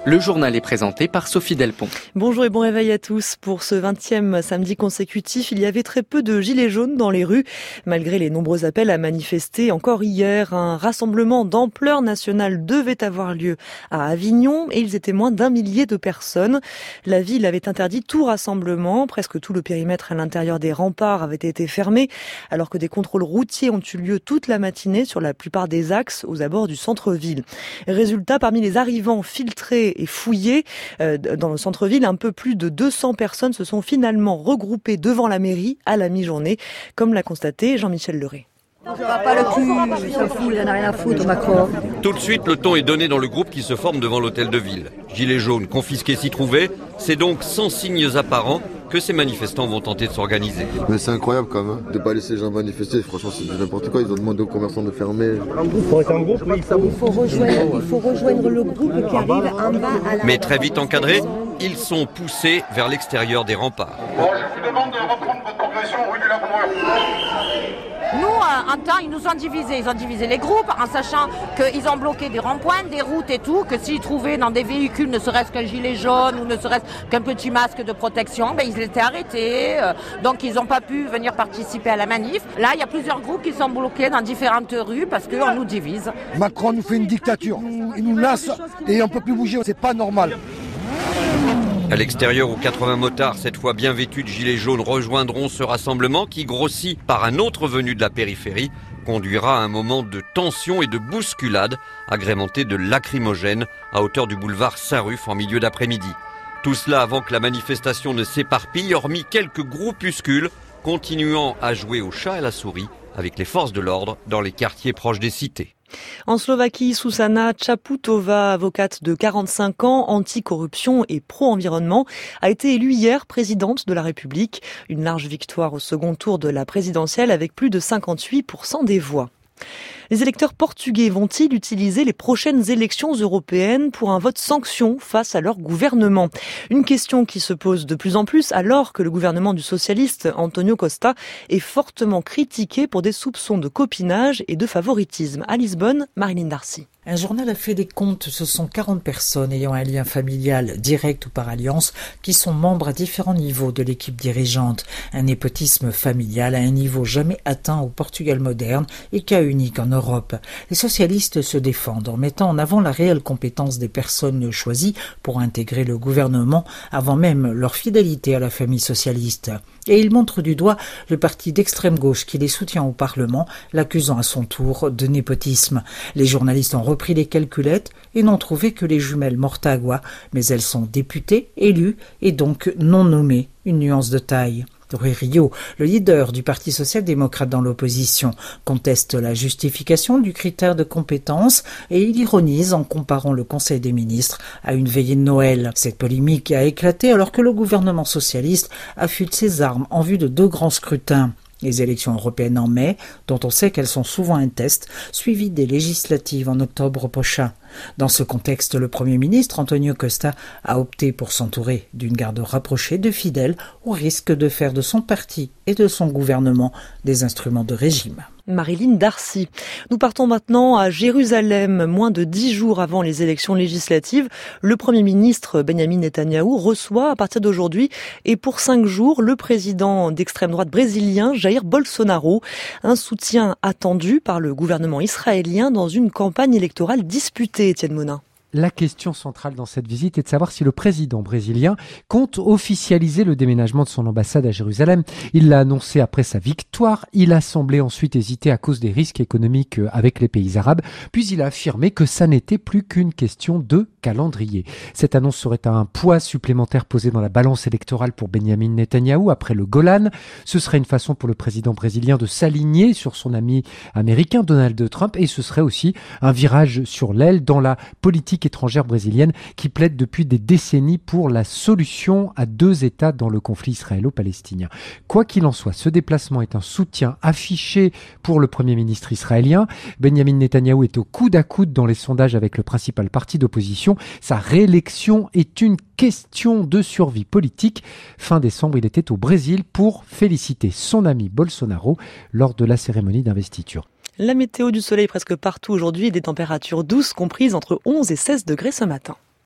Le journal est présenté par Sophie Delpont. Bonjour et bon réveil à tous. Pour ce 20e samedi consécutif, il y avait très peu de gilets jaunes dans les rues. Malgré les nombreux appels à manifester, encore hier, un rassemblement d'ampleur nationale devait avoir lieu à Avignon et ils étaient moins d'1 millier de personnes. La ville avait interdit tout rassemblement. Presque tout le périmètre à l'intérieur des remparts avait été fermé, alors que des contrôles routiers ont eu lieu toute la matinée sur la plupart des axes aux abords du centre-ville. Résultat, parmi les arrivants filtrés et fouillés dans le centre-ville, un peu plus de 200 personnes se sont finalement regroupées devant la mairie à la mi-journée, comme l'a constaté Jean-Michel Leray. Pas le cul, je s'en fout, il en a rien à foutre, Macron. Tout de suite, le ton est donné dans le groupe qui se forme devant l'hôtel de ville. Gilets jaunes confisqués s'y trouvaient, c'est donc sans signes apparents que ces manifestants vont tenter de s'organiser. Mais c'est incroyable quand même, de ne pas laisser les gens manifester, franchement c'est du n'importe quoi, ils ont demandé aux commerçants de fermer. Il faut rejoindre le groupe qui arrive en bas à la... Mais très vite encadrés, ils sont poussés vers l'extérieur des remparts. Bon, je vous demande de reprendre votre progression rue du Laboureur. Nous, un temps, ils nous ont divisés. Ils ont divisé les groupes en sachant qu'ils ont bloqué des ronds-points, des routes et tout, que s'ils trouvaient dans des véhicules ne serait-ce qu'un gilet jaune ou ne serait-ce qu'un petit masque de protection, ils étaient arrêtés. Donc, ils n'ont pas pu venir participer à la manif. Là, il y a plusieurs groupes qui sont bloqués dans différentes rues parce qu'on nous divise. Macron nous fait une dictature. Il nous lasse et on ne peut plus bouger. C'est pas normal. À l'extérieur, où 80 motards, cette fois bien vêtus de gilets jaunes, rejoindront ce rassemblement qui, grossit par un autre venu de la périphérie, conduira à un moment de tension et de bousculade, agrémenté de lacrymogènes à hauteur du boulevard Saint-Ruf en milieu d'après-midi. Tout cela avant que la manifestation ne s'éparpille, hormis quelques groupuscules continuant à jouer au chat et à la souris avec les forces de l'ordre dans les quartiers proches des cités. En Slovaquie, Susana Čaputová, avocate de 45 ans, anti-corruption et pro-environnement, a été élue hier présidente de la République. Une large victoire au second tour de la présidentielle avec plus de 58% des voix. Les électeurs portugais vont-ils utiliser les prochaines élections européennes pour un vote sanction face à leur gouvernement? Une question qui se pose de plus en plus alors que le gouvernement du socialiste António Costa est fortement critiqué pour des soupçons de copinage et de favoritisme. À Lisbonne, Marilyn Darcy. Un journal a fait des comptes, ce sont 40 personnes ayant un lien familial direct ou par alliance qui sont membres à différents niveaux de l'équipe dirigeante. Un népotisme familial à un niveau jamais atteint au Portugal moderne et cas unique en Europe. Les socialistes se défendent en mettant en avant la réelle compétence des personnes choisies pour intégrer le gouvernement avant même leur fidélité à la famille socialiste. Et ils montrent du doigt le parti d'extrême gauche qui les soutient au Parlement, l'accusant à son tour de népotisme. Les journalistes ont repris les calculettes et n'ont trouvé que les jumelles Mortágua, mais elles sont députées, élues et donc non nommées, une nuance de taille. Rui Rio, le leader du Parti social-démocrate dans l'opposition, conteste la justification du critère de compétence et il ironise en comparant le Conseil des ministres à une veillée de Noël. Cette polémique a éclaté alors que le gouvernement socialiste affûte ses armes en vue de 2 grands scrutins. Les élections européennes en mai, dont on sait qu'elles sont souvent un test, suivies des législatives en octobre prochain. Dans ce contexte, le Premier ministre António Costa a opté pour s'entourer d'une garde rapprochée de fidèles au risque de faire de son parti et de son gouvernement des instruments de régime. Marilyn Darcy. Nous partons maintenant à Jérusalem. Moins de 10 jours avant les élections législatives, le Premier ministre Benjamin Netanyahou reçoit à partir d'aujourd'hui et pour 5 jours le président d'extrême droite brésilien Jair Bolsonaro. Un soutien attendu par le gouvernement israélien dans une campagne électorale disputée, Étienne Monin. La question centrale dans cette visite est de savoir si le président brésilien compte officialiser le déménagement de son ambassade à Jérusalem. Il l'a annoncé après sa victoire. Il a semblé ensuite hésiter à cause des risques économiques avec les pays arabes. Puis il a affirmé que ça n'était plus qu'une question de calendrier. Cette annonce serait un poids supplémentaire posé dans la balance électorale pour Benjamin Netanyahou après le Golan. Ce serait une façon pour le président brésilien de s'aligner sur son ami américain Donald Trump et ce serait aussi un virage sur l'aile dans la politique étrangère brésilienne qui plaide depuis des décennies pour la solution à 2 États dans le conflit israélo-palestinien. Quoi qu'il en soit, ce déplacement est un soutien affiché pour le Premier ministre israélien. Benjamin Netanyahou est au coude à coude dans les sondages avec le principal parti d'opposition. Sa réélection est une question de survie politique. Fin décembre, il était au Brésil pour féliciter son ami Bolsonaro lors de la cérémonie d'investiture. La météo du soleil presque partout aujourd'hui et des températures douces comprises entre 11 et 16 degrés ce matin.